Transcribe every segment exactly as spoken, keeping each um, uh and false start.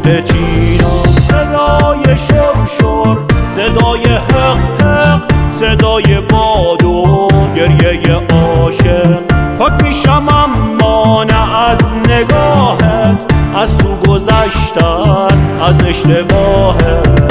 نقطه چینا. صدای شر شر، صدای حق حق، صدای باد و گریه عاشق. پاک میشم اما نه از نگاهت، از تو گذشتن، از اشتباهت.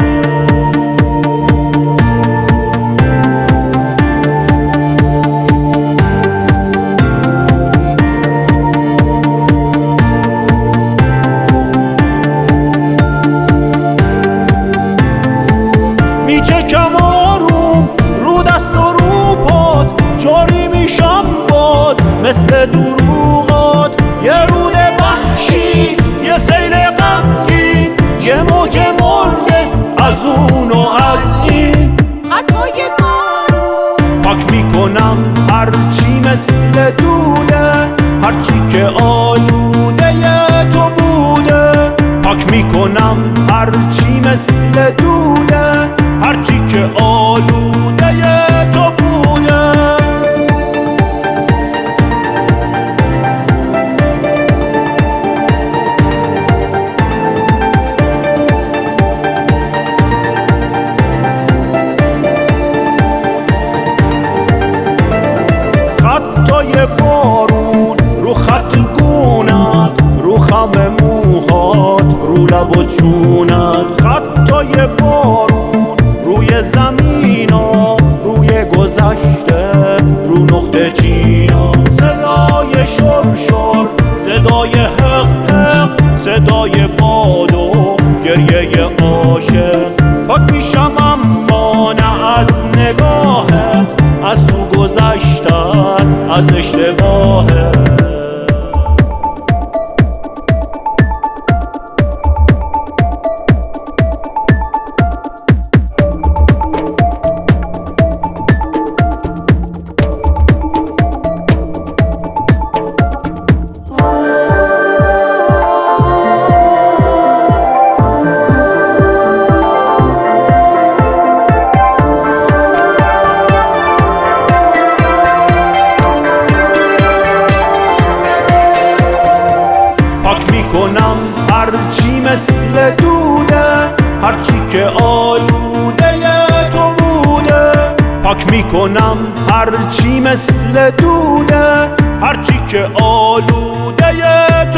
میچکم آروم رو دست و رو پات، جاری میشم باز مثل دروغات. یه رود وحشی، یه سیل غمگین، یه موج مرده از اون و از این. خطای بارون پاک میکنم هرچی مثل دوده، هرچی که آلوده تو بوده. پاک میکنم هرچی مثل دوده، هرچی که آلوده تو بوده. خطای بارون رو خط گونت، رو خم موهات، رو لب و جونت. خطای بارون روی زمینا، روی گذشته، رو نقطه چینا. صدای شر شر، صدای حق حق، صدای باد و گریه عاشق. پاک میشم اما نه از نگاهت، از تو گذشتن، از اشتباهت. میکنم هرچی مثل دوده، هرچی که آلوده تو بوده. پاک میکنم هرچی مثل دوده، هرچی که آلوده تو